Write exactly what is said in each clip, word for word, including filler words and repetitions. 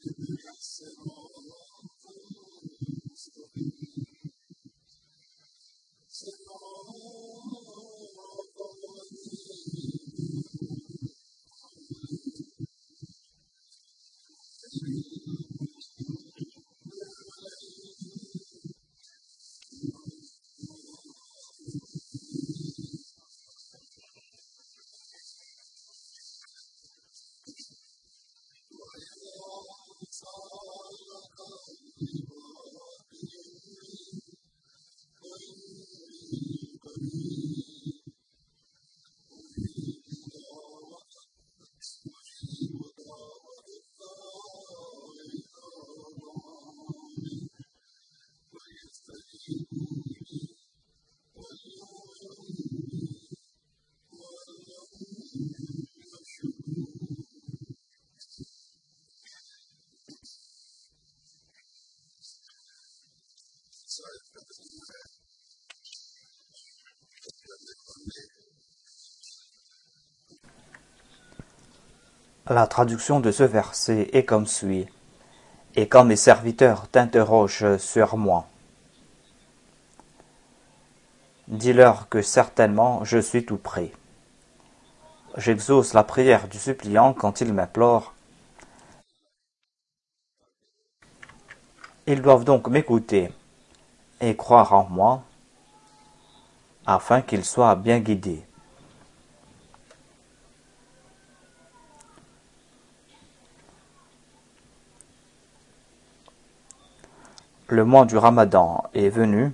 La traduction de ce verset est comme suit. Et quand mes serviteurs t'interrogent sur moi, dis-leur que certainement je suis tout près. J'exauce la prière du suppliant quand il m'implore. Ils doivent donc m'écouter et croire en moi, afin qu'ils soient bien guidés. Le mois du Ramadan est venu,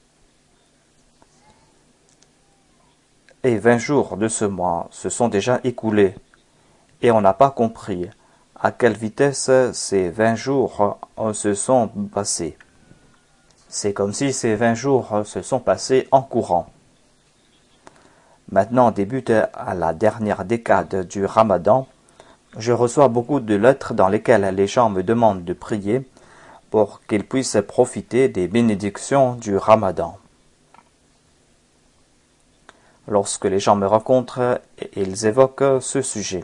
et vingt jours de ce mois se sont déjà écoulés, et on n'a pas compris à quelle vitesse ces vingt jours se sont passés. C'est comme si ces vingt jours se sont passés en courant. Maintenant débute à la dernière décade du Ramadan. Je reçois beaucoup de lettres dans lesquelles les gens me demandent de prier pour qu'ils puissent profiter des bénédictions du Ramadan. Lorsque les gens me rencontrent, ils évoquent ce sujet.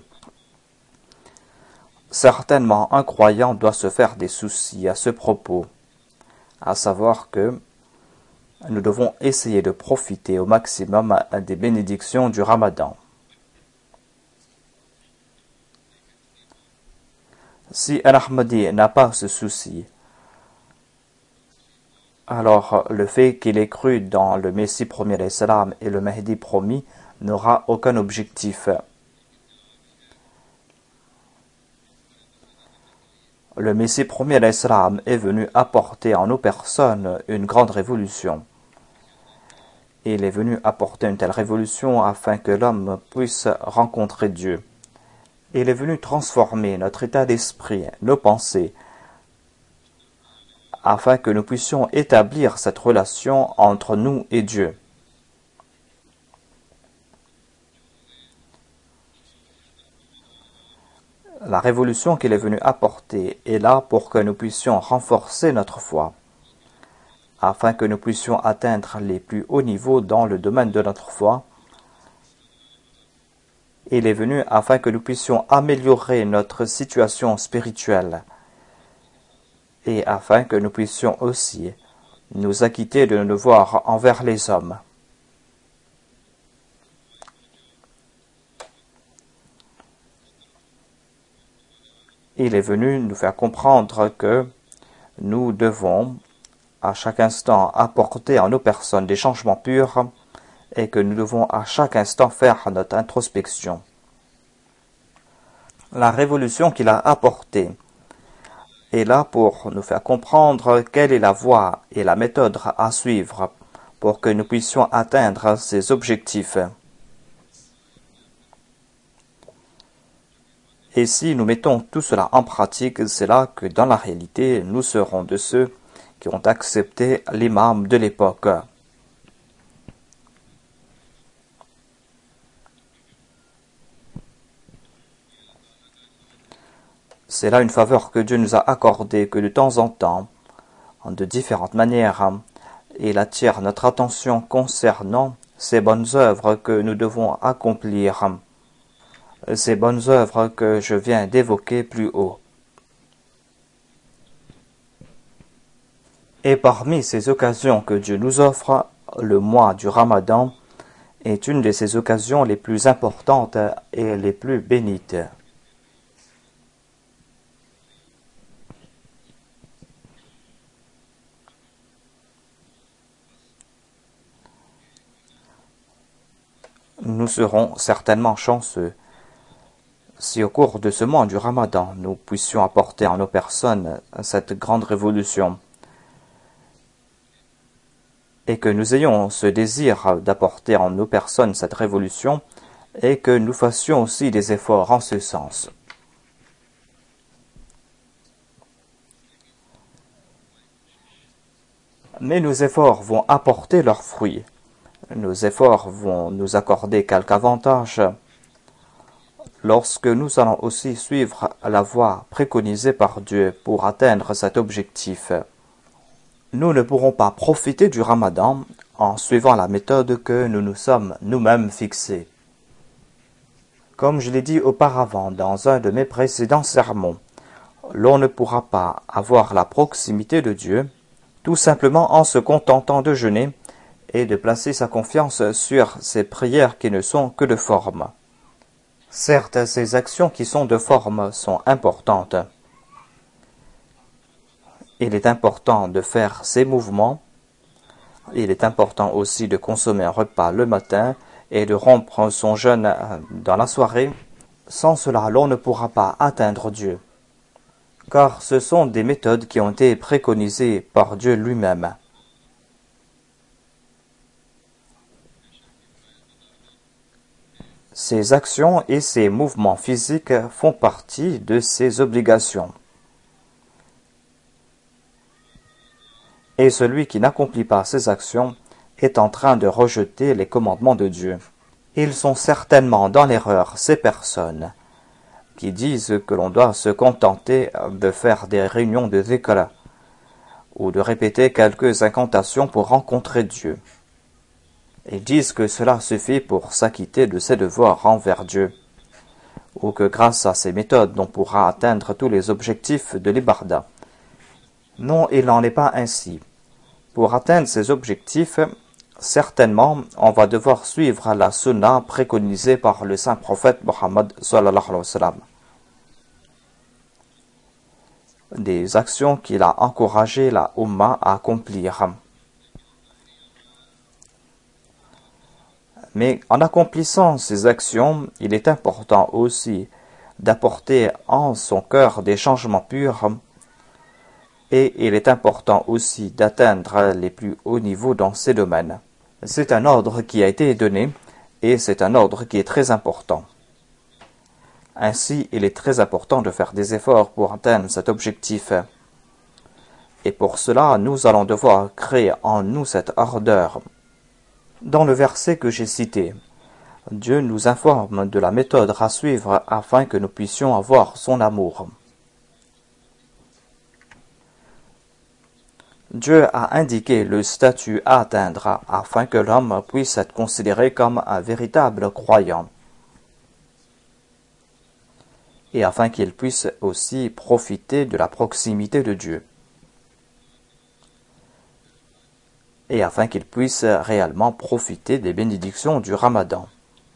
Certainement, un croyant doit se faire des soucis à ce propos, à savoir que nous devons essayer de profiter au maximum des bénédictions du Ramadan. Si un Ahmadi n'a pas ce souci, alors le fait qu'il ait cru dans le Messie premier l'Islam et le Mahdi promis n'aura aucun objectif. Le Messie premier l'Islam est venu apporter en nos personnes une grande révolution. Il est venu apporter une telle révolution afin que l'homme puisse rencontrer Dieu. Il est venu transformer notre état d'esprit, nos pensées, afin que nous puissions établir cette relation entre nous et Dieu. La révolution qu'il est venu apporter est là pour que nous puissions renforcer notre foi, afin que nous puissions atteindre les plus hauts niveaux dans le domaine de notre foi. Il est venu afin que nous puissions améliorer notre situation spirituelle et afin que nous puissions aussi nous acquitter de nos devoirs envers les hommes. Il est venu nous faire comprendre que nous devons à chaque instant apporter en nos personnes des changements purs et que nous devons à chaque instant faire notre introspection. La révolution qu'il a apportée est là pour nous faire comprendre quelle est la voie et la méthode à suivre pour que nous puissions atteindre ces objectifs. Et si nous mettons tout cela en pratique, c'est là que dans la réalité, nous serons de ceux qui ont accepté l'imam de l'époque. C'est là une faveur que Dieu nous a accordée, que de temps en temps, de différentes manières, il attire notre attention concernant ces bonnes œuvres que nous devons accomplir, ces bonnes œuvres que je viens d'évoquer plus haut. Et parmi ces occasions que Dieu nous offre, le mois du Ramadan est une de ces occasions les plus importantes et les plus bénites. Nous serons certainement chanceux si au cours de ce mois du Ramadan, nous puissions apporter en nos personnes cette grande révolution et que nous ayons ce désir d'apporter en nos personnes cette révolution et que nous fassions aussi des efforts en ce sens. Mais nos efforts vont apporter leurs fruits. Nos efforts vont nous accorder quelque avantage lorsque nous allons aussi suivre la voie préconisée par Dieu pour atteindre cet objectif. Nous ne pourrons pas profiter du Ramadan en suivant la méthode que nous nous sommes nous-mêmes fixés. Comme je l'ai dit auparavant dans un de mes précédents sermons, l'on ne pourra pas avoir la proximité de Dieu tout simplement en se contentant de jeûner et de placer sa confiance sur ces prières qui ne sont que de forme. Certes, ces actions qui sont de forme sont importantes. Il est important de faire ces mouvements. Il est important aussi de consommer un repas le matin et de rompre son jeûne dans la soirée. Sans cela, l'on ne pourra pas atteindre Dieu. Car ce sont des méthodes qui ont été préconisées par Dieu lui-même. Ces actions et ces mouvements physiques font partie de ces obligations. Et celui qui n'accomplit pas ces actions est en train de rejeter les commandements de Dieu. Ils sont certainement dans l'erreur, ces personnes qui disent que l'on doit se contenter de faire des réunions de dhikr ou de répéter quelques incantations pour rencontrer Dieu. Ils disent que cela suffit pour s'acquitter de ses devoirs envers Dieu, ou que grâce à ces méthodes, on pourra atteindre tous les objectifs de l'ibarda. Non, il n'en est pas ainsi. Pour atteindre ces objectifs, certainement, on va devoir suivre la sunna préconisée par le saint prophète Mohammed sallallahu alayhi wa sallam. Des actions qu'il a encouragé la Ummah à accomplir. Mais en accomplissant ces actions, il est important aussi d'apporter en son cœur des changements purs et il est important aussi d'atteindre les plus hauts niveaux dans ces domaines. C'est un ordre qui a été donné et c'est un ordre qui est très important. Ainsi, il est très important de faire des efforts pour atteindre cet objectif. Et pour cela, nous allons devoir créer en nous cette ardeur. Dans le verset que j'ai cité, Dieu nous informe de la méthode à suivre afin que nous puissions avoir son amour. Dieu a indiqué le statut à atteindre afin que l'homme puisse être considéré comme un véritable croyant et afin qu'il puisse aussi profiter de la proximité de Dieu. Et afin qu'il puisse réellement profiter des bénédictions du Ramadan.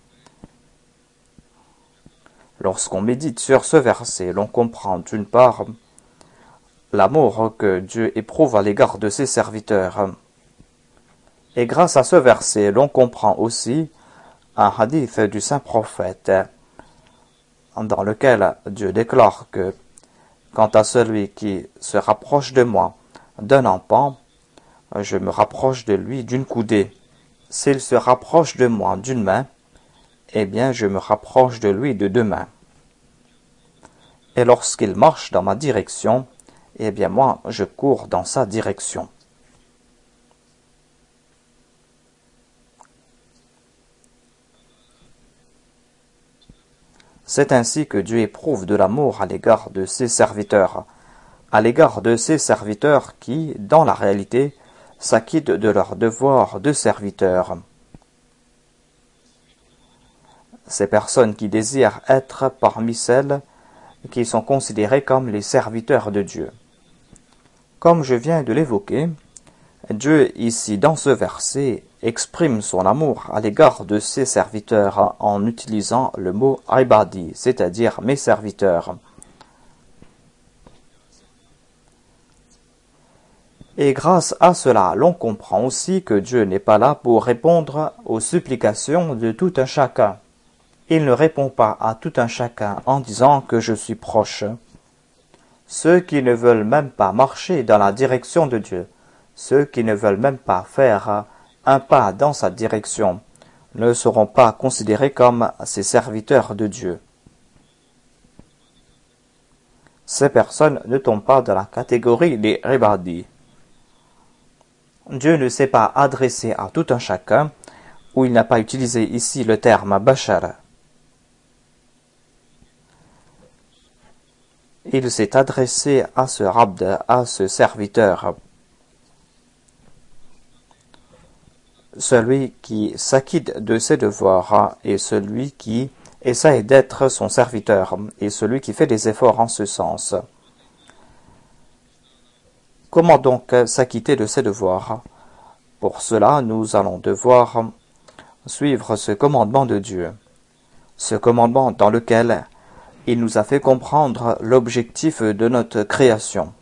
Lorsqu'on médite sur ce verset, l'on comprend d'une part l'amour que Dieu éprouve à l'égard de ses serviteurs. Et grâce à ce verset, l'on comprend aussi un hadith du saint prophète dans lequel Dieu déclare que quant à celui qui se rapproche de moi d'un empan, je me rapproche de lui d'une coudée. S'il se rapproche de moi d'une main, eh bien je me rapproche de lui de deux mains. Et lorsqu'il marche dans ma direction, eh bien moi je cours dans sa direction. C'est ainsi que Dieu éprouve de l'amour à l'égard de ses serviteurs, à l'égard de ses serviteurs qui, dans la réalité, s'acquittent de leur devoir de serviteurs. Ces personnes qui désirent être parmi celles qui sont considérées comme les serviteurs de Dieu. Comme je viens de l'évoquer, Dieu ici dans ce verset exprime son amour à l'égard de ses serviteurs en utilisant le mot « ibadi », c'est-à-dire « mes serviteurs ». Et grâce à cela, l'on comprend aussi que Dieu n'est pas là pour répondre aux supplications de tout un chacun. Il ne répond pas à tout un chacun en disant que je suis proche. Ceux qui ne veulent même pas marcher dans la direction de Dieu, ceux qui ne veulent même pas faire un pas dans sa direction, ne seront pas considérés comme ses serviteurs de Dieu. Ces personnes ne tombent pas dans la catégorie des ibadi. Dieu ne s'est pas adressé à tout un chacun, où il n'a pas utilisé ici le terme bashar. Il s'est adressé à ce abd, à ce serviteur, celui qui s'acquitte de ses devoirs et celui qui essaie d'être son serviteur et celui qui fait des efforts en ce sens. Comment donc s'acquitter de ses devoirs? Pour cela, nous allons devoir suivre ce commandement de Dieu, ce commandement dans lequel il nous a fait comprendre l'objectif de notre création.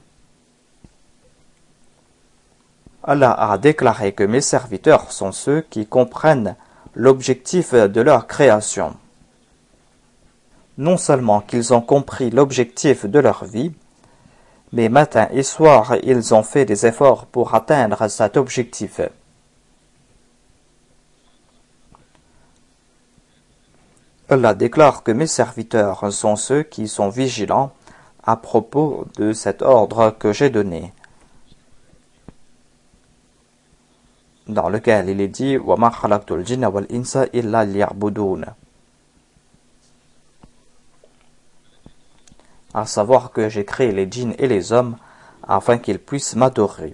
Allah a déclaré que mes serviteurs sont ceux qui comprennent l'objectif de leur création. Non seulement qu'ils ont compris l'objectif de leur vie, mais matin et soir, ils ont fait des efforts pour atteindre cet objectif. Allah déclare que mes serviteurs sont ceux qui sont vigilants à propos de cet ordre que j'ai donné, dans lequel il est dit « Wa ma khalaqtul jinna wal insa illa liya'budun » à savoir que j'ai créé les djinns et les hommes afin qu'ils puissent m'adorer.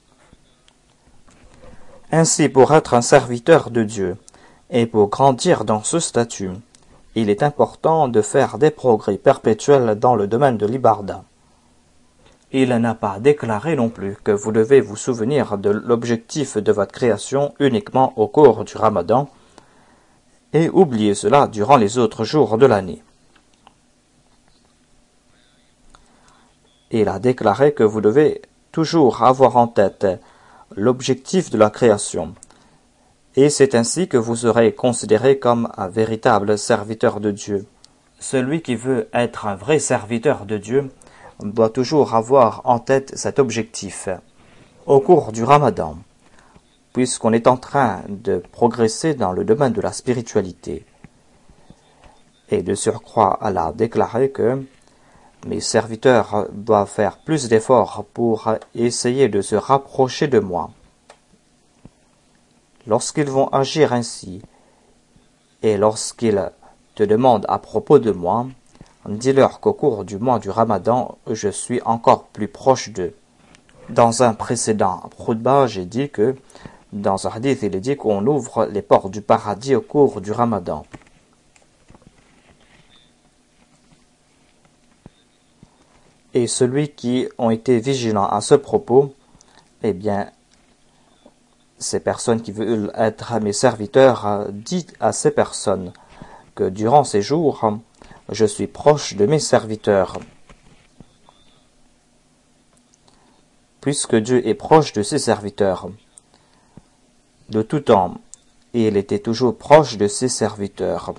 Ainsi, pour être un serviteur de Dieu et pour grandir dans ce statut, il est important de faire des progrès perpétuels dans le domaine de l'ibarda. Il n'a pas déclaré non plus que vous devez vous souvenir de l'objectif de votre création uniquement au cours du Ramadan et oublier cela durant les autres jours de l'année. Il a déclaré que vous devez toujours avoir en tête l'objectif de la création, et c'est ainsi que vous serez considéré comme un véritable serviteur de Dieu. Celui qui veut être un vrai serviteur de Dieu doit toujours avoir en tête cet objectif. Au cours du Ramadan, puisqu'on est en train de progresser dans le domaine de la spiritualité, et de surcroît, Allah a déclaré que mes serviteurs doivent faire plus d'efforts pour essayer de se rapprocher de moi. Lorsqu'ils vont agir ainsi, et lorsqu'ils te demandent à propos de moi, dis-leur qu'au cours du mois du Ramadan, je suis encore plus proche d'eux. Dans un précédent khutbah, j'ai dit que, dans un hadith, il est dit qu'on ouvre les portes du paradis au cours du Ramadan. Et celui qui ont été vigilants à ce propos, eh bien, ces personnes qui veulent être mes serviteurs, dit à ces personnes que durant ces jours, je suis proche de mes serviteurs. Puisque Dieu est proche de ses serviteurs, de tout temps, et il était toujours proche de ses serviteurs.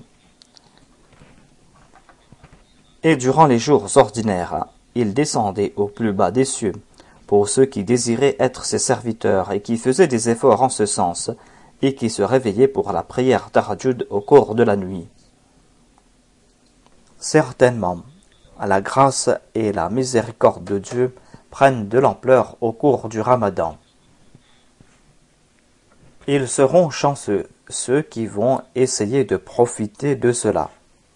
Et durant les jours ordinaires, il descendait au plus bas des cieux pour ceux qui désiraient être ses serviteurs et qui faisaient des efforts en ce sens et qui se réveillaient pour la prière tahajjud au cours de la nuit. Certainement, la grâce et la miséricorde de Dieu prennent de l'ampleur au cours du Ramadan. Ils seront chanceux, ceux qui vont essayer de profiter de cela.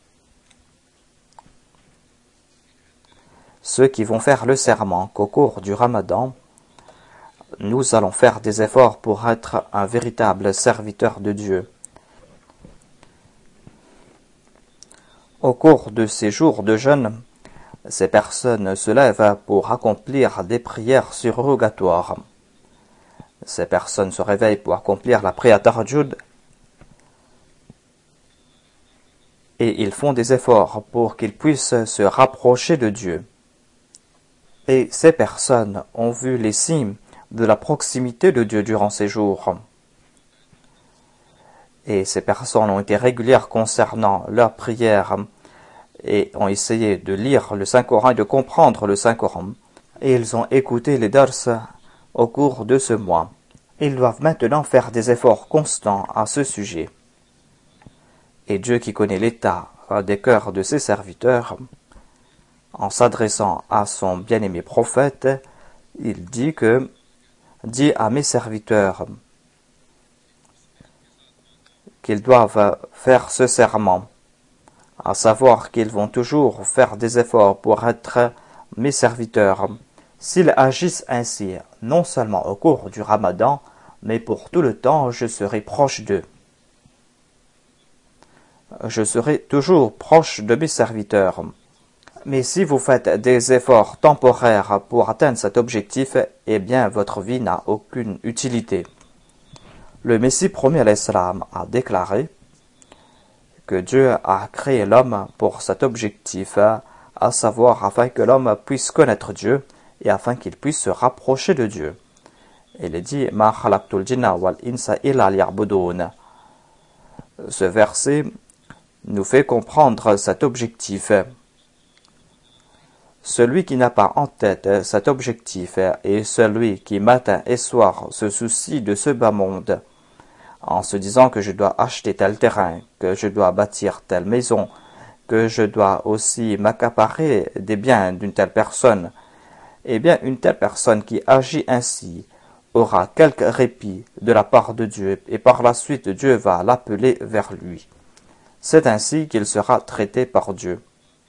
Ceux qui vont faire le serment qu'au cours du Ramadan, nous allons faire des efforts pour être un véritable serviteur de Dieu. Au cours de ces jours de jeûne, Ces personnes se lèvent pour accomplir des prières surrogatoires. Ces personnes se réveillent pour accomplir la prière Tahajjud et ils font des efforts pour qu'ils puissent se rapprocher de Dieu. Et ces personnes ont vu les signes de la proximité de Dieu durant ces jours. Et ces personnes ont été régulières concernant leurs prières et ont essayé de lire le Saint-Coran et de comprendre le Saint-Coran. Et ils ont écouté les dars au cours de ce mois. Ils doivent maintenant faire des efforts constants à ce sujet. Et Dieu qui connaît l'état des cœurs de ses serviteurs, en s'adressant à son bien-aimé prophète, il dit que « Dis à mes serviteurs qu'ils doivent faire ce serment, à savoir qu'ils vont toujours faire des efforts pour être mes serviteurs. S'ils agissent ainsi, non seulement au cours du Ramadan, mais pour tout le temps, je serai proche d'eux. Je serai toujours proche de mes serviteurs. Mais si vous faites des efforts temporaires pour atteindre cet objectif, eh bien votre vie n'a aucune utilité. » Le Messie premier alayhi salam a déclaré que Dieu a créé l'homme pour cet objectif, à savoir afin que l'homme puisse connaître Dieu et afin qu'il puisse se rapprocher de Dieu. Il est dit « Ma khalaqtul jinna wal insa illa liya'budun » Ce verset nous fait comprendre cet objectif. Celui qui n'a pas en tête cet objectif est celui qui matin et soir se soucie de ce bas monde, en se disant que je dois acheter tel terrain, que je dois bâtir telle maison, que je dois aussi m'accaparer des biens d'une telle personne. Eh bien, une telle personne qui agit ainsi aura quelque répit de la part de Dieu, et par la suite Dieu va l'appeler vers lui. C'est ainsi qu'il sera traité par Dieu.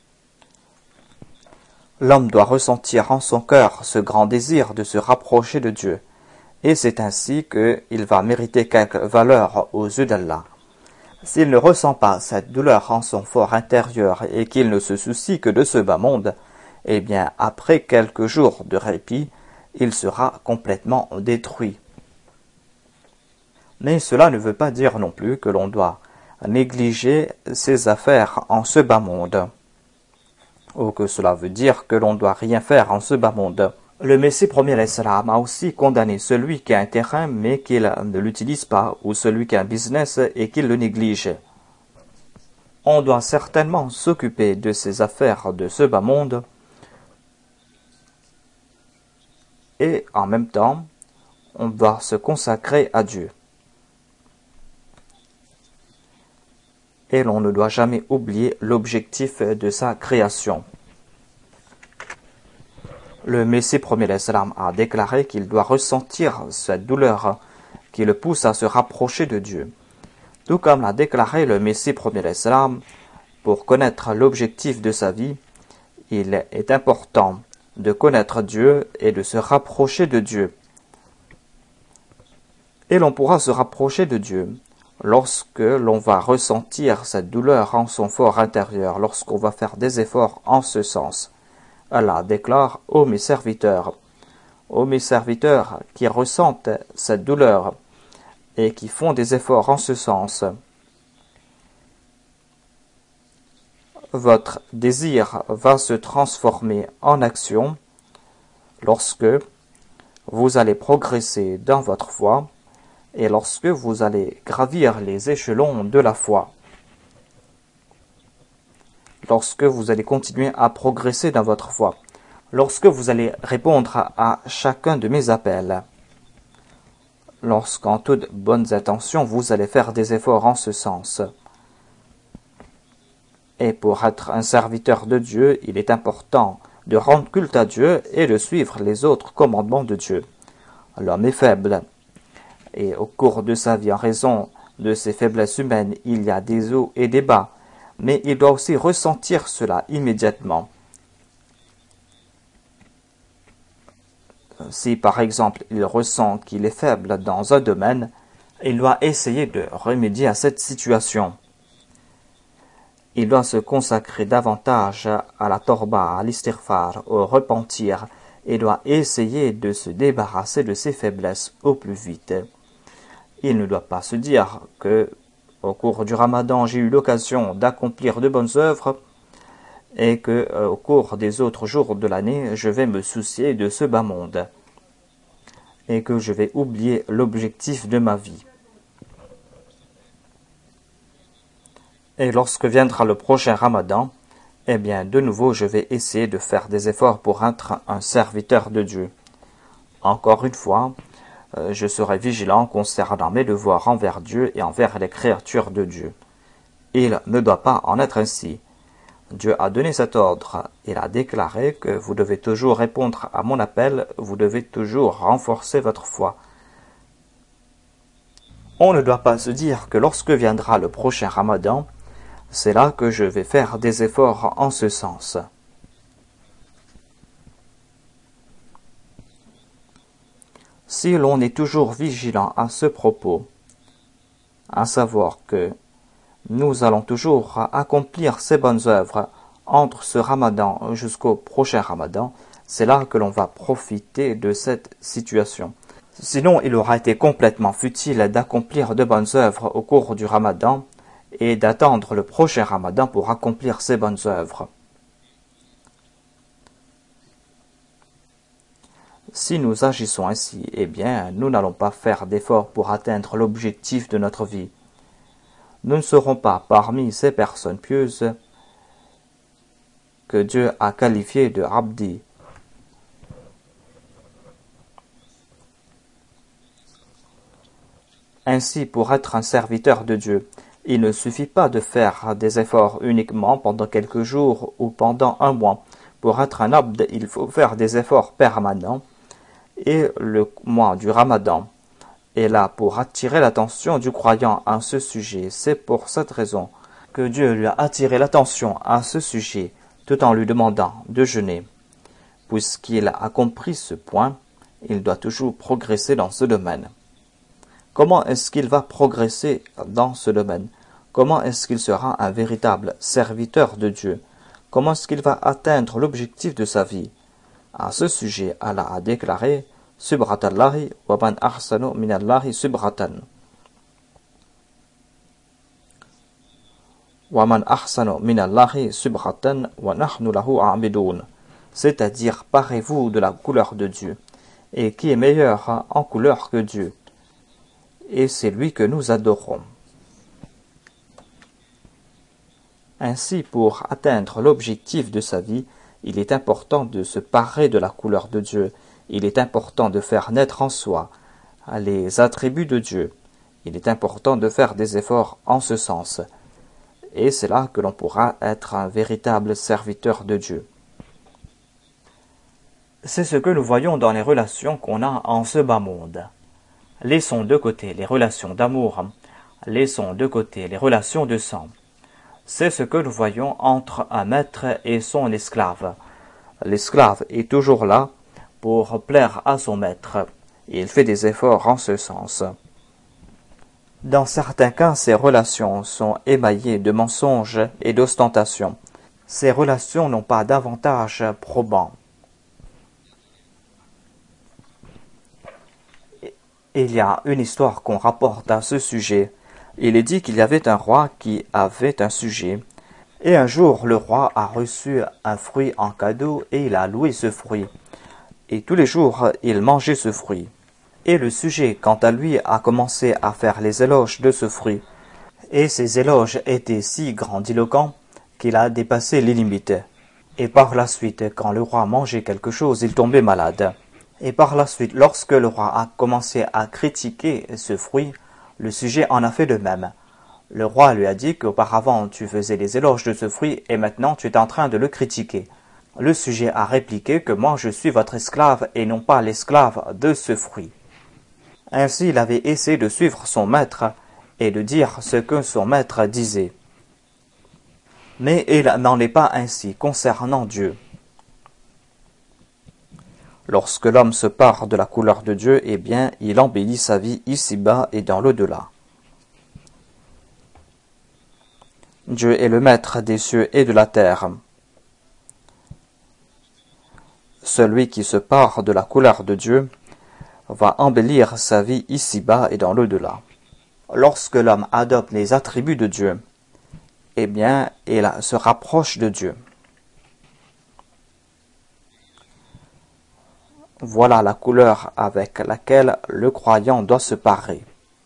L'homme doit ressentir en son cœur ce grand désir de se rapprocher de Dieu, et c'est ainsi qu'il va mériter quelque valeur aux yeux d'Allah. S'il ne ressent pas cette douleur en son fort intérieur et qu'il ne se soucie que de ce bas monde, eh bien, après quelques jours de répit, il sera complètement détruit. Mais cela ne veut pas dire non plus que l'on doit négliger ses affaires en ce bas monde, ou que cela veut dire que l'on ne doit rien faire en ce bas monde. Le Messie premier alayhi salam a aussi condamné celui qui a un terrain mais qu'il ne l'utilise pas, ou celui qui a un business et qu'il le néglige. On doit certainement s'occuper de ces affaires de ce bas monde, et en même temps, on doit se consacrer à Dieu. Et l'on ne doit jamais oublier l'objectif de sa création. Le Messie premier alayhi salam a déclaré qu'il doit ressentir cette douleur qui le pousse à se rapprocher de Dieu. Tout comme l'a déclaré le Messie premier alayhi salam, pour connaître l'objectif de sa vie, il est important de connaître Dieu et de se rapprocher de Dieu. Et l'on pourra se rapprocher de Dieu lorsque l'on va ressentir cette douleur en son fort intérieur, lorsqu'on va faire des efforts en ce sens. Allah déclare « Ô mes serviteurs, ô mes serviteurs qui ressentent cette douleur et qui font des efforts en ce sens, votre désir va se transformer en action lorsque vous allez progresser dans votre foi et lorsque vous allez gravir les échelons de la foi. Lorsque vous allez continuer à progresser dans votre foi, lorsque vous allez répondre à, à chacun de mes appels, lorsqu'en toutes bonnes intentions vous allez faire des efforts en ce sens. Et pour être un serviteur de Dieu, il est important de rendre culte à Dieu et de suivre les autres commandements de Dieu. L'homme est faible, et au cours de sa vie, en raison de ses faiblesses humaines, il y a des hauts et des bas, mais il doit aussi ressentir cela immédiatement. Si par exemple il ressent qu'il est faible dans un domaine, il doit essayer de remédier à cette situation. il doit se consacrer davantage à la torba, à l'istighfar, au repentir, et doit essayer de se débarrasser de ses faiblesses au plus vite. Il ne doit pas se dire que, au cours du Ramadan, j'ai eu l'occasion d'accomplir de bonnes œuvres et que, euh, au cours des autres jours de l'année, je vais me soucier de ce bas monde et que je vais oublier l'objectif de ma vie. Et lorsque viendra le prochain Ramadan, eh bien, de nouveau, je vais essayer de faire des efforts pour être un serviteur de Dieu. Encore une fois, euh, je serai vigilant concernant mes devoirs envers Dieu et envers les créatures de Dieu. Il ne doit pas en être ainsi. Dieu a donné cet ordre. Il a déclaré que vous devez toujours répondre à mon appel, vous devez toujours renforcer votre foi. On ne doit pas se dire que lorsque viendra le prochain Ramadan, c'est là que je vais faire des efforts en ce sens. Si l'on est toujours vigilant à ce propos, à savoir que nous allons toujours accomplir ces bonnes œuvres entre ce Ramadan jusqu'au prochain Ramadan, c'est là que l'on va profiter de cette situation. Sinon, il aura été complètement futile d'accomplir de bonnes œuvres au cours du Ramadan et d'attendre le prochain Ramadan pour accomplir ces bonnes œuvres. Si nous agissons ainsi, eh bien, nous n'allons pas faire d'efforts pour atteindre l'objectif de notre vie. Nous ne serons pas parmi ces personnes pieuses que Dieu a qualifiées de Abdi. Ainsi, pour être un serviteur de Dieu, il ne suffit pas de faire des efforts uniquement pendant quelques jours ou pendant un mois. Pour être un abd, il faut faire des efforts permanents. Et le mois du Ramadan est là pour attirer l'attention du croyant à ce sujet. C'est pour cette raison que Dieu lui a attiré l'attention à ce sujet tout en lui demandant de jeûner. Puisqu'il a compris ce point, il doit toujours progresser dans ce domaine. Comment est-ce qu'il va progresser dans ce domaine? Comment est-ce qu'il sera un véritable serviteur de Dieu? Comment est-ce qu'il va atteindre l'objectif de sa vie? À ce sujet, Allah a déclaré « Subratallahi wa man ahsanu minallahi subratan » « Wa man ahsanu minallahi subratan wa nahnu lahu a'bidun » c'est-à-dire « Parez-vous de la couleur de Dieu » et qui est meilleur en couleur que Dieu. Et c'est lui que nous adorons. Ainsi, pour atteindre l'objectif de sa vie, il est important de se parer de la couleur de Dieu. Il est important de faire naître en soi les attributs de Dieu. Il est important de faire des efforts en ce sens. Et c'est là que l'on pourra être un véritable serviteur de Dieu. C'est ce que nous voyons dans les relations qu'on a en ce bas monde. Laissons de côté les relations d'amour, laissons de côté les relations de sang. C'est ce que nous voyons entre un maître et son esclave. L'esclave est toujours là pour plaire à son maître. Il fait des efforts en ce sens. Dans certains cas, ces relations sont émaillées de mensonges et d'ostentation. Ces relations n'ont pas d'avantage probant. Il y a une histoire qu'on rapporte à ce sujet. Il est dit qu'il y avait un roi qui avait un sujet. Et un jour, le roi a reçu un fruit en cadeau et il a loué ce fruit. Et tous les jours, il mangeait ce fruit. Et le sujet, quant à lui, a commencé à faire les éloges de ce fruit. Et ces éloges étaient si grandiloquents qu'il a dépassé les limites. Et par la suite, quand le roi mangeait quelque chose, il tombait malade. Et par la suite, lorsque le roi a commencé à critiquer ce fruit, le sujet en a fait de même. Le roi lui a dit qu'auparavant tu faisais les éloges de ce fruit et maintenant tu es en train de le critiquer. Le sujet a répliqué que moi je suis votre esclave et non pas l'esclave de ce fruit. Ainsi il avait essayé de suivre son maître et de dire ce que son maître disait. Mais il n'en est pas ainsi concernant Dieu. Lorsque l'homme se pare de la couleur de Dieu, eh bien, il embellit sa vie ici-bas et dans l'au-delà. Dieu est le maître des cieux et de la terre. Celui qui se pare de la couleur de Dieu va embellir sa vie ici-bas et dans l'au-delà. Lorsque l'homme adopte les attributs de Dieu, eh bien, il se rapproche de Dieu. Voilà la couleur avec laquelle le croyant doit se parer.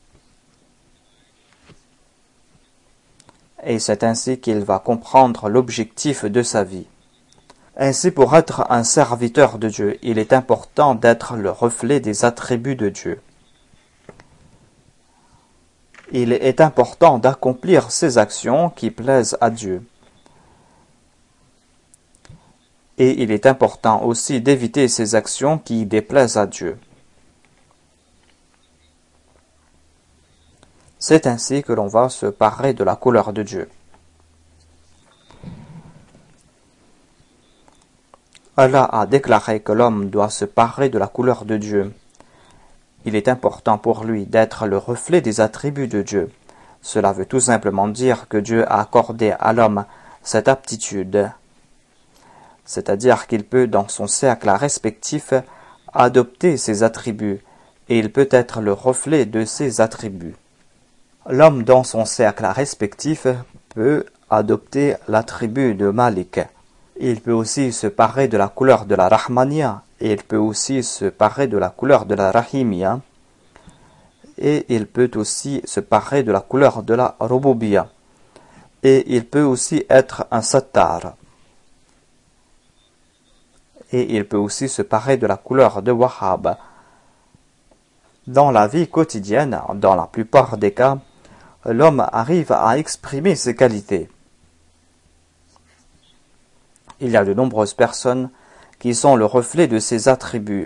Et c'est ainsi qu'il va comprendre l'objectif de sa vie. Ainsi, pour être un serviteur de Dieu, il est important d'être le reflet des attributs de Dieu. Il est important d'accomplir ces actions qui plaisent à Dieu. Et il est important aussi d'éviter ces actions qui déplaisent à Dieu. C'est ainsi que l'on va se parer de la couleur de Dieu. Allah a déclaré que l'homme doit se parer de la couleur de Dieu. Il est important pour lui d'être le reflet des attributs de Dieu. Cela veut tout simplement dire que Dieu a accordé à l'homme cette aptitude, c'est-à-dire qu'il peut, dans son cercle respectif, adopter ses attributs, et il peut être le reflet de ses attributs. L'homme, dans son cercle respectif, peut adopter l'attribut de Malik. Il peut aussi se parer de la couleur de la Rahmania, et il peut aussi se parer de la couleur de la Rahimia, et il peut aussi se parer de la couleur de la Rububia, et il peut aussi être un Sattar, et il peut aussi se parer de la couleur de Wahhab. Dans la vie quotidienne, dans la plupart des cas, l'homme arrive à exprimer ses qualités. Il y a de nombreuses personnes qui sont le reflet de ces attributs.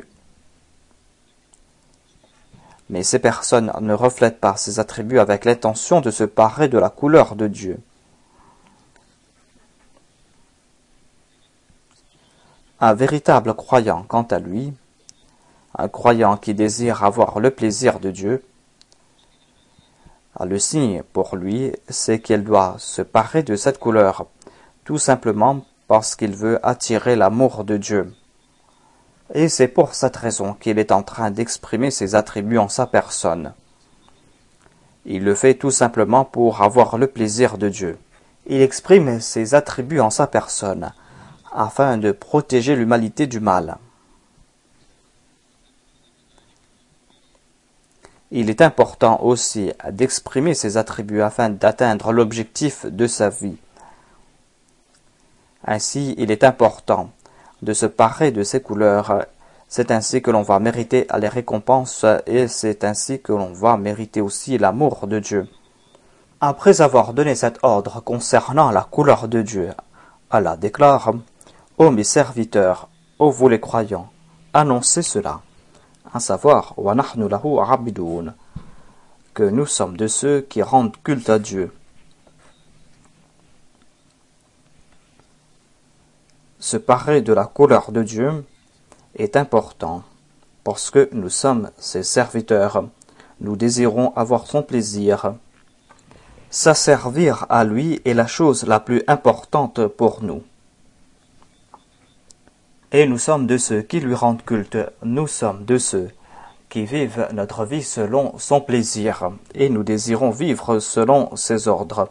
Mais ces personnes ne reflètent pas ces attributs avec l'intention de se parer de la couleur de Dieu. Un véritable croyant, quant à lui, un croyant qui désire avoir le plaisir de Dieu, le signe pour lui, c'est qu'il doit se parer de cette couleur, tout simplement parce qu'il veut attirer l'amour de Dieu. Et c'est pour cette raison qu'il est en train d'exprimer ses attributs en sa personne. Il le fait tout simplement pour avoir le plaisir de Dieu. Il exprime ses attributs en sa personne, afin de protéger l'humanité du mal. Il est important aussi d'exprimer ses attributs afin d'atteindre l'objectif de sa vie. Ainsi, il est important de se parer de ces couleurs. C'est ainsi que l'on va mériter les récompenses et c'est ainsi que l'on va mériter aussi l'amour de Dieu. Après avoir donné cet ordre concernant la couleur de Dieu, Allah déclare: « Ô mes serviteurs, ô vous les croyants, annoncez cela, à savoir « Wa nahnu lahu abidun » que nous sommes de ceux qui rendent culte à Dieu. » Se parer de la couleur de Dieu est important, parce que nous sommes ses serviteurs, nous désirons avoir son plaisir. S'asservir à lui est la chose la plus importante pour nous. Et nous sommes de ceux qui lui rendent culte, nous sommes de ceux qui vivent notre vie selon son plaisir, et nous désirons vivre selon ses ordres.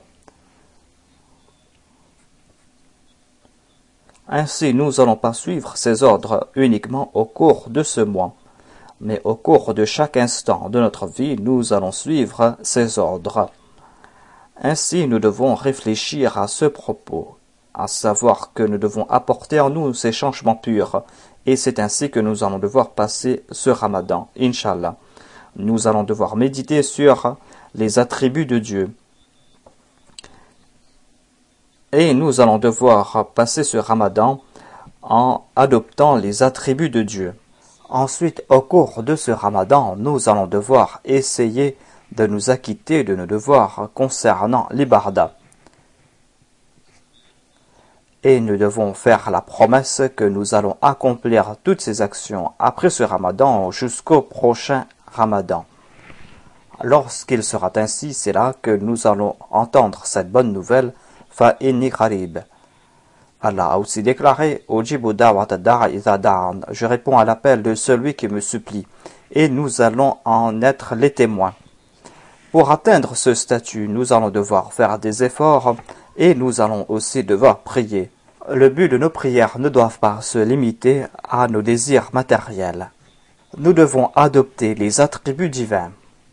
Ainsi, nous n'allons pas suivre ces ordres uniquement au cours de ce mois, mais au cours de chaque instant de notre vie, nous allons suivre ces ordres. Ainsi, nous devons réfléchir à ce propos, à savoir que nous devons apporter en nous ces changements purs, et c'est ainsi que nous allons devoir passer ce Ramadan, Inch'Allah. Nous allons devoir méditer sur les attributs de Dieu. Et nous allons devoir passer ce Ramadan en adoptant les attributs de Dieu. Ensuite, au cours de ce Ramadan, nous allons devoir essayer de nous acquitter de nos devoirs concernant l'ibarda. Et nous devons faire la promesse que nous allons accomplir toutes ces actions après ce Ramadan jusqu'au prochain Ramadan. Lorsqu'il sera ainsi, c'est là que nous allons entendre cette bonne nouvelle fa inni qarib. Allah a aussi déclaré « Ujibu da'wata da'a idha da'an » Je réponds à l'appel de celui qui me supplie, et nous allons en être les témoins. Pour atteindre ce statut, nous allons devoir faire des efforts et nous allons aussi devoir prier. Le but de nos prières ne doit pas se limiter à nos désirs matériels. Nous devons adopter les attributs divins.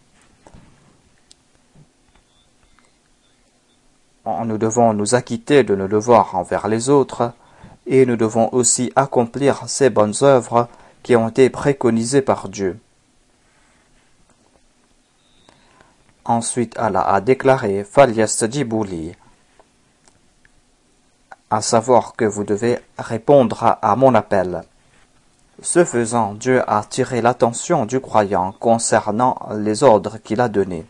Nous devons nous acquitter de nos devoirs envers les autres et nous devons aussi accomplir ces bonnes œuvres qui ont été préconisées par Dieu. Ensuite, Allah a déclaré « Falyastajibu li » à savoir que vous devez répondre à, à mon appel. Ce faisant, Dieu a attiré l'attention du croyant concernant les ordres qu'il a donnés.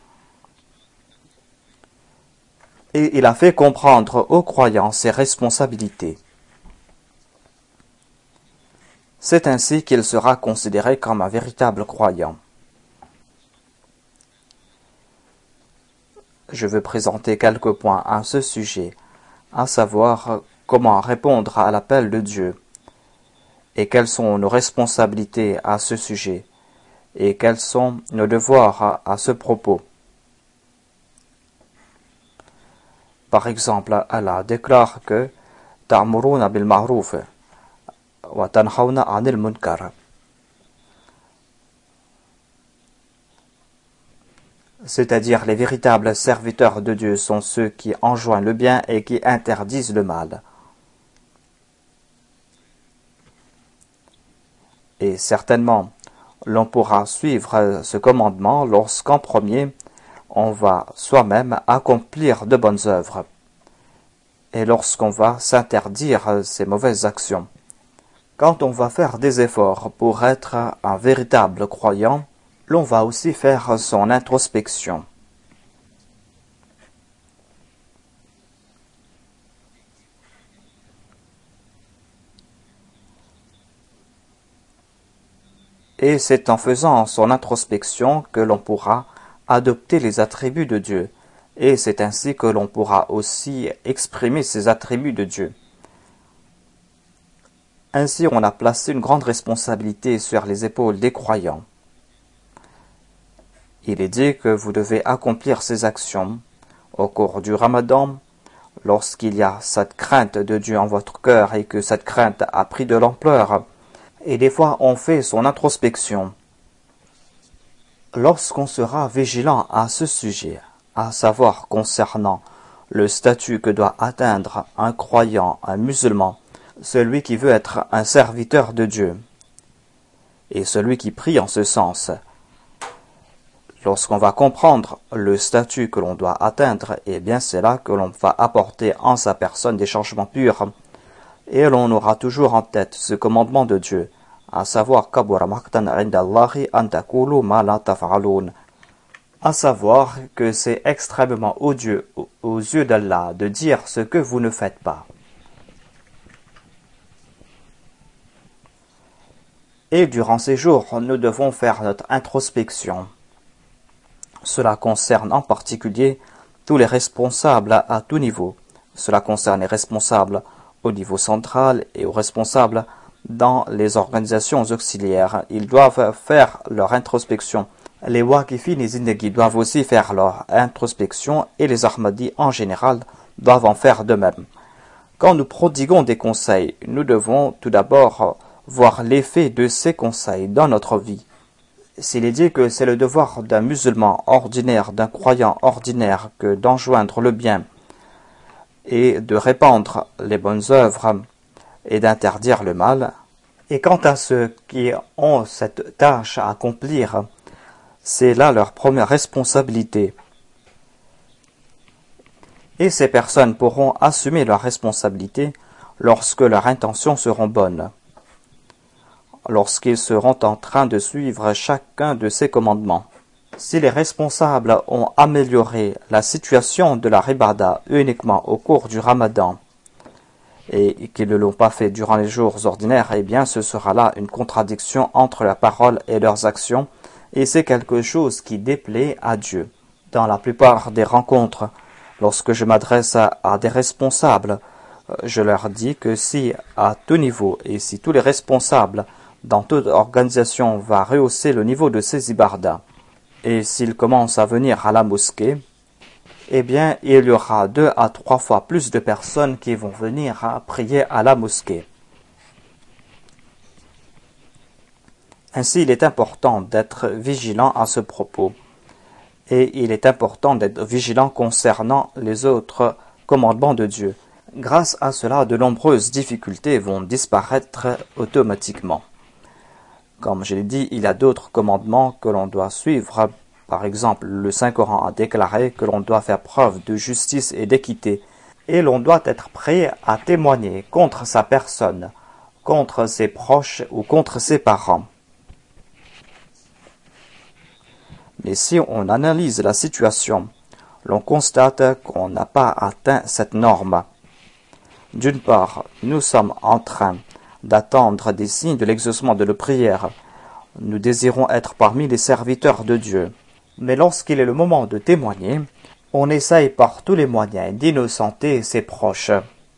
Et il a fait comprendre aux croyants ses responsabilités. C'est ainsi qu'il sera considéré comme un véritable croyant. Je veux présenter quelques points à ce sujet, à savoir comment répondre à l'appel de Dieu, et quelles sont nos responsabilités à ce sujet, et quels sont nos devoirs à, à ce propos. Par exemple, Allah déclare que « Ta'muruna bil ma'ruf wa tanhawna 'anil munkar » c'est-à-dire les véritables serviteurs de Dieu sont ceux qui enjoignent le bien et qui interdisent le mal. Et certainement, l'on pourra suivre ce commandement lorsqu'en premier, on va soi-même accomplir de bonnes œuvres et lorsqu'on va s'interdire ces mauvaises actions. Quand on va faire des efforts pour être un véritable croyant, l'on va aussi faire son introspection. Et c'est en faisant son introspection que l'on pourra adopter les attributs de Dieu. Et c'est ainsi que l'on pourra aussi exprimer ces attributs de Dieu. Ainsi, on a placé une grande responsabilité sur les épaules des croyants. Il est dit que vous devez accomplir ces actions au cours du Ramadan, lorsqu'il y a cette crainte de Dieu en votre cœur et que cette crainte a pris de l'ampleur. Et des fois, on fait son introspection. Lorsqu'on sera vigilant à ce sujet, à savoir concernant le statut que doit atteindre un croyant, un musulman, celui qui veut être un serviteur de Dieu, et celui qui prie en ce sens, lorsqu'on va comprendre le statut que l'on doit atteindre, eh bien c'est là que l'on va apporter en sa personne des changements purs. Et l'on aura toujours en tête ce commandement de Dieu, à savoir kabura maqtan 'inda Allahi an taqulu ma la taf'alun, à savoir que c'est extrêmement odieux aux yeux d'Allah de dire ce que vous ne faites pas. Et durant ces jours, nous devons faire notre introspection. Cela concerne en particulier tous les responsables à, à tout niveau. Cela concerne les responsables au niveau central et aux responsables dans les organisations auxiliaires. Ils doivent faire leur introspection. Les Waqifin et Zindagi doivent aussi faire leur introspection et les Ahmadis en général doivent en faire de même. Quand nous prodiguons des conseils, nous devons tout d'abord voir l'effet de ces conseils dans notre vie. S'il est dit que c'est le devoir d'un musulman ordinaire, d'un croyant ordinaire, que d'enjoindre le bien et de répandre les bonnes œuvres et d'interdire le mal, et quant à ceux qui ont cette tâche à accomplir, c'est là leur première responsabilité. Et ces personnes pourront assumer leur responsabilité lorsque leurs intentions seront bonnes, lorsqu'ils seront en train de suivre chacun de ces commandements. Si les responsables ont amélioré la situation de la ribada uniquement au cours du Ramadan et qu'ils ne l'ont pas fait durant les jours ordinaires, eh bien ce sera là une contradiction entre leurs paroles et leurs actions, et c'est quelque chose qui déplaît à Dieu. Dans la plupart des rencontres Lorsque je m'adresse à, à des responsables, je leur dis que si à tout niveau et si tous les responsables dans toute organisation vont rehausser le niveau de ces ibardas et s'ils commencent à venir à la mosquée, eh bien il y aura deux à trois fois plus de personnes qui vont venir à prier à la mosquée. Ainsi, il est important d'être vigilant à ce propos et il est important d'être vigilant concernant les autres commandements de Dieu. Grâce à cela, de nombreuses difficultés vont disparaître automatiquement. Comme je l'ai dit, il y a d'autres commandements que l'on doit suivre. Par exemple, le Saint-Coran a déclaré que l'on doit faire preuve de justice et d'équité, et l'on doit être prêt à témoigner contre sa personne, contre ses proches ou contre ses parents. Mais si on analyse la situation, l'on constate qu'on n'a pas atteint cette norme. D'une part, nous sommes en train d'attendre des signes de l'exaucement de nos prières. Nous désirons être parmi les serviteurs de Dieu. Mais lorsqu'il est le moment de témoigner, on essaye par tous les moyens d'innocenter ses proches.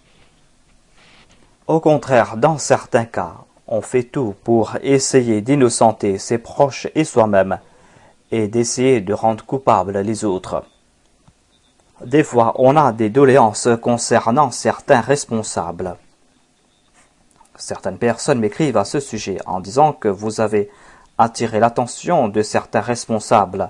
Au contraire, dans certains cas, on fait tout pour essayer d'innocenter ses proches et soi-même, et d'essayer de rendre coupables les autres. Des fois, on a des doléances concernant certains responsables. Certaines personnes m'écrivent à ce sujet en disant que vous avez attiré l'attention de certains responsables.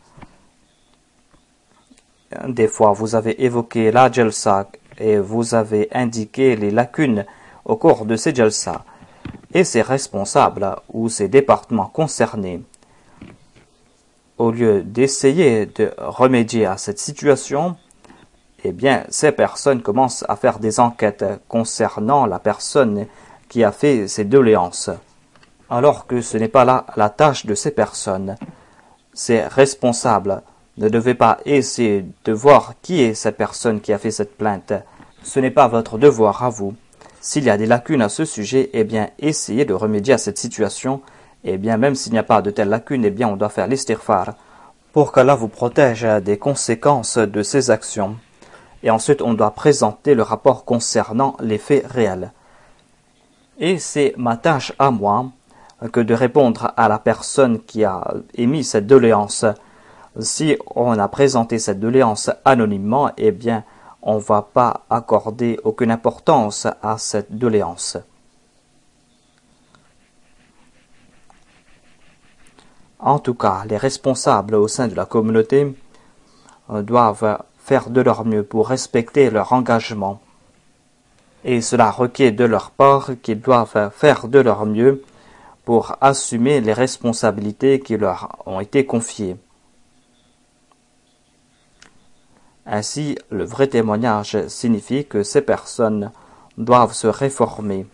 Des fois, vous avez évoqué la jalsa et vous avez indiqué les lacunes au cours de ces jalsa. Et ces responsables ou ces départements concernés, au lieu d'essayer de remédier à cette situation, eh bien, ces personnes commencent à faire des enquêtes concernant la personne qui a fait ces doléances, alors que ce n'est pas là la tâche de ces personnes. Ces responsables ne devaient pas essayer de voir qui est cette personne qui a fait cette plainte. Ce n'est pas votre devoir à vous. S'il y a des lacunes à ce sujet, eh bien, essayez de remédier à cette situation. Eh bien, même s'il n'y a pas de telles lacunes, eh bien, on doit faire l'istighfar pour qu'Allah vous protège des conséquences de ces actions. Et ensuite, on doit présenter le rapport concernant les faits réels. Et c'est ma tâche à moi que de répondre à la personne qui a émis cette doléance. Si on a présenté cette doléance anonymement, eh bien, on ne va pas accorder aucune importance à cette doléance. En tout cas, les responsables au sein de la communauté doivent faire de leur mieux pour respecter leur engagement. Et cela requiert de leur part qu'ils doivent faire de leur mieux pour assumer les responsabilités qui leur ont été confiées. Ainsi, le vrai témoignage signifie que ces personnes doivent se réformer.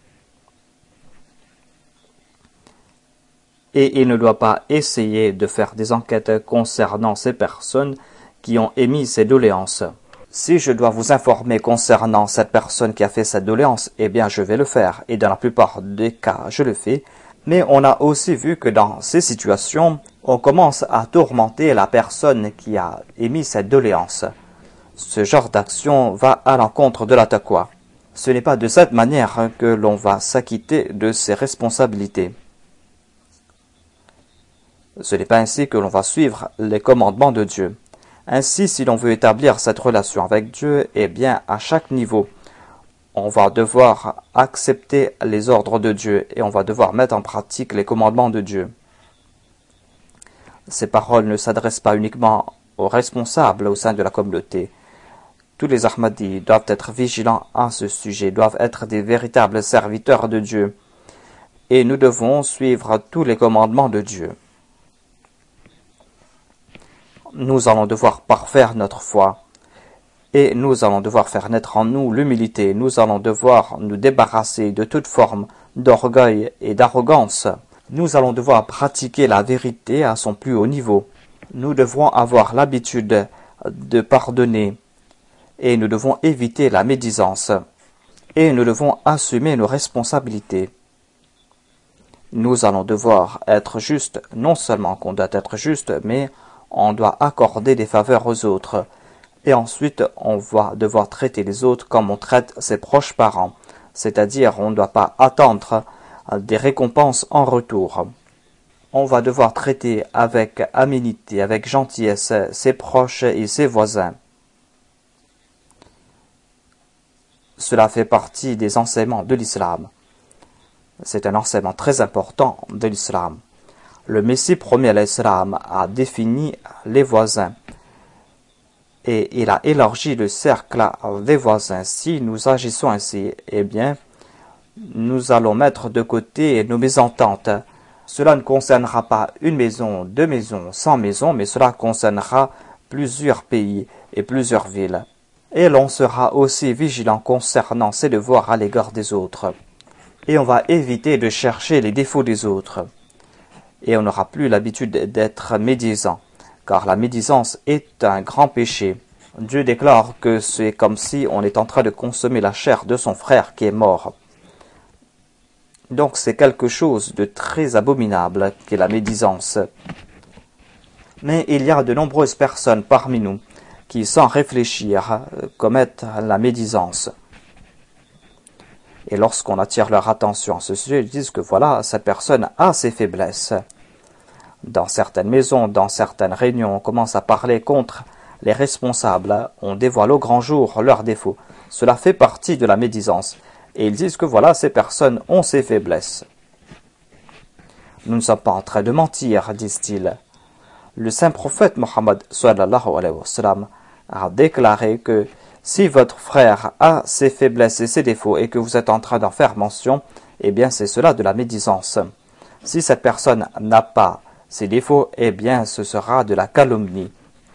Et il ne doit pas essayer de faire des enquêtes concernant ces personnes qui ont émis ces doléances. Si je dois vous informer concernant cette personne qui a fait cette doléance, eh bien je vais le faire, et dans la plupart des cas, je le fais. Mais on a aussi vu que dans ces situations, on commence à tourmenter la personne qui a émis cette doléance. Ce genre d'action va à l'encontre de la taqwa. Ce n'est pas de cette manière que l'on va s'acquitter de ses responsabilités. Ce n'est pas ainsi que l'on va suivre les commandements de Dieu. Ainsi, si l'on veut établir cette relation avec Dieu, eh bien, à chaque niveau, on va devoir accepter les ordres de Dieu et on va devoir mettre en pratique les commandements de Dieu. Ces paroles ne s'adressent pas uniquement aux responsables au sein de la communauté. Tous les Ahmadis doivent être vigilants à ce sujet, doivent être des véritables serviteurs de Dieu. Et nous devons suivre tous les commandements de Dieu. Nous allons devoir parfaire notre foi. Et nous allons devoir faire naître en nous l'humilité. Nous allons devoir nous débarrasser de toute forme d'orgueil et d'arrogance. Nous allons devoir pratiquer la vérité à son plus haut niveau. Nous devrons avoir l'habitude de pardonner. Et nous devons éviter la médisance. Et nous devons assumer nos responsabilités. Nous allons devoir être justes, non seulement qu'on doit être juste, mais on doit accorder des faveurs aux autres. Et ensuite, on va devoir traiter les autres comme on traite ses proches parents. C'est-à-dire, on ne doit pas attendre des récompenses en retour. On va devoir traiter avec aménité, avec gentillesse, ses proches et ses voisins. Cela fait partie des enseignements de l'islam. C'est un enseignement très important de l'islam. Le Messie premier alayhi salam a défini les voisins et il a élargi le cercle des voisins. Si nous agissons ainsi, eh bien, nous allons mettre de côté nos mésententes. Cela ne concernera pas une maison, deux maisons, cent maisons, mais cela concernera plusieurs pays et plusieurs villes. Et l'on sera aussi vigilant concernant ses devoirs à l'égard des autres. Et on va éviter de chercher les défauts des autres. Et on n'aura plus l'habitude d'être médisant, car la médisance est un grand péché. Dieu déclare que c'est comme si on est en train de consommer la chair de son frère qui est mort. Donc c'est quelque chose de très abominable qu'est la médisance. Mais il y a de nombreuses personnes parmi nous qui, sans réfléchir, commettent la médisance. Et lorsqu'on attire leur attention à ce sujet, ils disent que voilà, cette personne a ses faiblesses. Dans certaines maisons, dans certaines réunions, on commence à parler contre les responsables. On dévoile au grand jour leurs défauts. Cela fait partie de la médisance. Et ils disent que voilà, ces personnes ont ses faiblesses. Nous ne sommes pas en train de mentir, disent-ils. Le saint prophète Mohammed sallallahu alayhi wa sallam a déclaré que si votre frère a ses faiblesses et ses défauts et que vous êtes en train d'en faire mention, eh bien c'est cela de la médisance. Si cette personne n'a pas ses défauts, eh bien ce sera de la calomnie.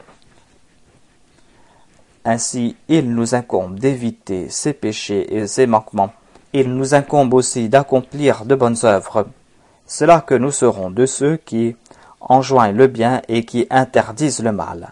Ainsi, il nous incombe d'éviter ses péchés et ses manquements. Il nous incombe aussi d'accomplir de bonnes œuvres. C'est là que nous serons de ceux qui enjoignent le bien et qui interdisent le mal.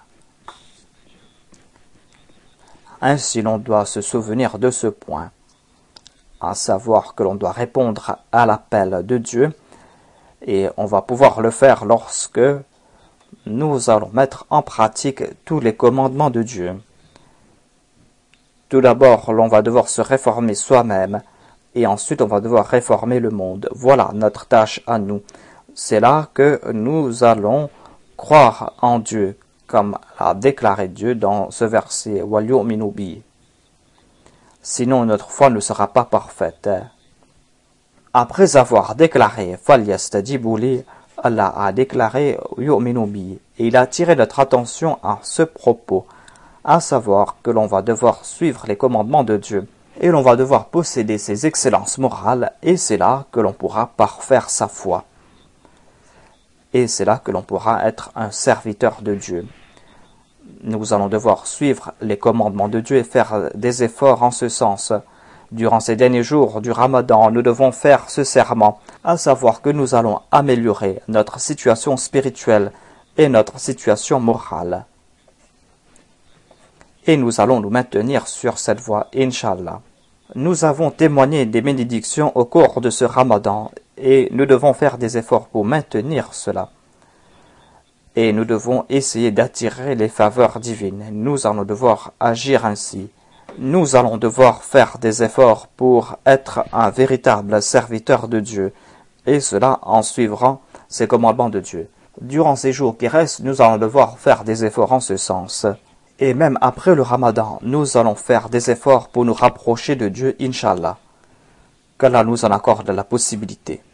Ainsi, l'on doit se souvenir de ce point, à savoir que l'on doit répondre à l'appel de Dieu, et on va pouvoir le faire lorsque nous allons mettre en pratique tous les commandements de Dieu. Tout d'abord, l'on va devoir se réformer soi-même, et ensuite on va devoir réformer le monde. Voilà notre tâche à nous. C'est là que nous allons croire en Dieu, comme a déclaré Dieu dans ce verset « Wal yu'minu bi ». Sinon, notre foi ne sera pas parfaite. Après avoir déclaré « Fal yastajibu li », Allah a déclaré « yu'minu bi ». Et il a attiré notre attention à ce propos, à savoir que l'on va devoir suivre les commandements de Dieu et l'on va devoir posséder ses excellences morales, et c'est là que l'on pourra parfaire sa foi. Et c'est là que l'on pourra être un serviteur de Dieu. Nous allons devoir suivre les commandements de Dieu et faire des efforts en ce sens. Durant ces derniers jours du Ramadan, nous devons faire ce serment, à savoir que nous allons améliorer notre situation spirituelle et notre situation morale. Et nous allons nous maintenir sur cette voie, Inch'Allah. Nous avons témoigné des bénédictions au cours de ce Ramadan et nous devons faire des efforts pour maintenir cela. Et nous devons essayer d'attirer les faveurs divines. Nous allons devoir agir ainsi. Nous allons devoir faire des efforts pour être un véritable serviteur de Dieu, et cela en suivant ces commandements de Dieu. Durant ces jours qui restent, nous allons devoir faire des efforts en ce sens. Et même après le Ramadan, nous allons faire des efforts pour nous rapprocher de Dieu, Inch'Allah. Qu'Allah nous en accorde la possibilité.